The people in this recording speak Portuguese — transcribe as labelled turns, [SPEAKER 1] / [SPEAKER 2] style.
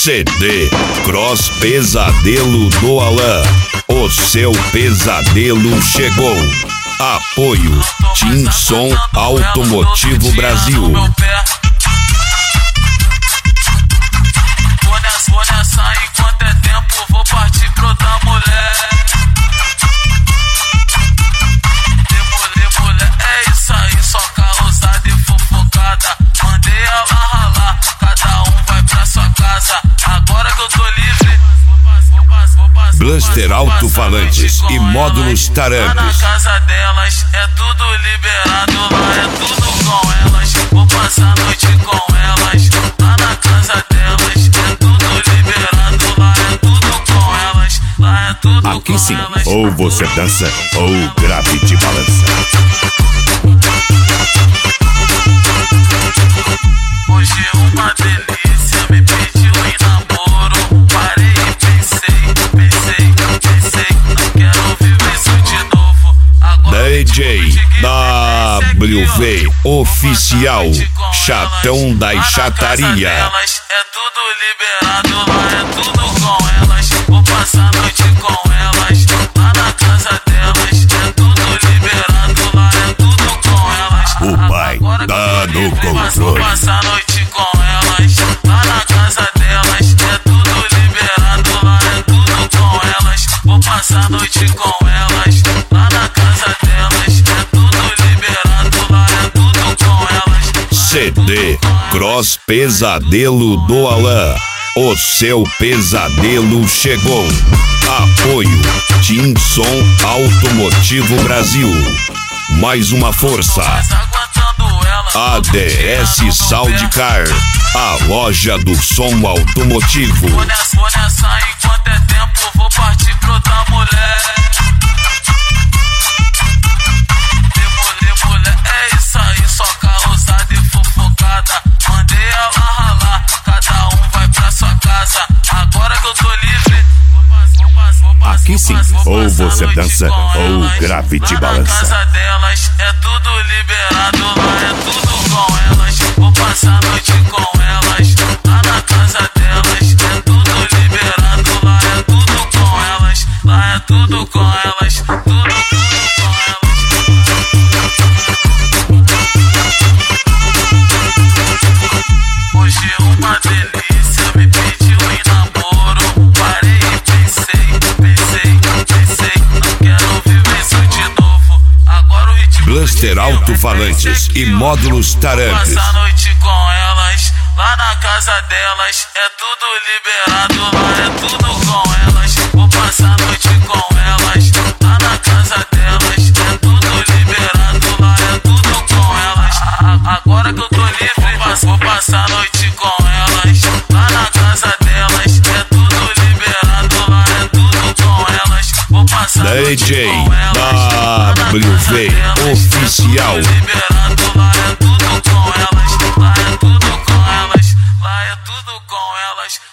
[SPEAKER 1] CD Cross Pesadelo do Alan. O seu pesadelo chegou. Apoio Tinson Automotivo Brasil.
[SPEAKER 2] Vou nessa enquanto é tempo, vou partir pra outra mulher. Mulher, é isso aí, só causada e fofocada. Mandei ela ralar, cada um vai pra sua casa. Agora que eu tô livre,
[SPEAKER 1] Blaster Alto-Falantes e módulos Tarampes.
[SPEAKER 2] lá na casa delas é tudo liberado, lá é tudo com elas. Vou passar a noite com elas, lá na casa delas é tudo liberado, lá é tudo com elas, lá é tudo
[SPEAKER 1] Aqui
[SPEAKER 2] com
[SPEAKER 1] sim,
[SPEAKER 2] elas.
[SPEAKER 1] ou você dança ou o grave te balança.
[SPEAKER 2] Hoje uma delícia me pediu em namoro. Parei e pensei, não quero viver isso de novo. Agora
[SPEAKER 1] DJ WV Oficial, Chatão da Chataria.
[SPEAKER 2] É tudo liberado, lá é tudo com elas. Vou passar a noite com elas, lá na casa delas é tudo liberado, lá é tudo com elas.
[SPEAKER 1] O pai tá no
[SPEAKER 2] Vou
[SPEAKER 1] controle.
[SPEAKER 2] passar a noite com elas, lá na casa delas é tudo liberado, lá é tudo com elas. Vou passar a noite com elas, lá na casa delas é tudo liberado, lá é tudo com elas.
[SPEAKER 1] CD Cross Pesadelo do Alan. O seu pesadelo chegou. Apoio Tinson Automotivo Brasil. Mais uma força.
[SPEAKER 2] Aguentando ela,
[SPEAKER 1] ADS Saudcar, a loja do som automotivo.
[SPEAKER 2] Vou nessa enquanto é tempo, vou partir pra outra mulher. Mulher, é isso aí, só causada e fofocada. Mandei ela ralar, cada um vai pra sua casa. Agora que eu tô livre,
[SPEAKER 1] Aqui sim, ou você dança ou o grave te
[SPEAKER 2] lá na
[SPEAKER 1] balança.
[SPEAKER 2] casa delas é tudo liberado, lá é tudo com elas. Vou passar a noite com elas, lá na casa delas é tudo liberado, lá é tudo com elas, lá é tudo com elas, tudo com elas. Hoje uma delícia me pediu em namoro. Parei e pensei, não quero viver isso de novo. Agora o ritmo
[SPEAKER 1] Blaster Alto-Falantes e módulos Tarampes.
[SPEAKER 2] Passa a noite com elas, lá na casa delas é tudo liberado, lá é tudo com elas. Vou passar a noite com elas, lá na casa delas é tudo liberado, lá é tudo com elas. Agora que eu tô livre, vou passar a noite com elas, lá na casa delas é tudo liberado, lá é tudo com elas. Vou passar a noite
[SPEAKER 1] DJ
[SPEAKER 2] com elas, lá na casa
[SPEAKER 1] WV
[SPEAKER 2] delas,
[SPEAKER 1] Oficial.
[SPEAKER 2] é tudo liberado, lá é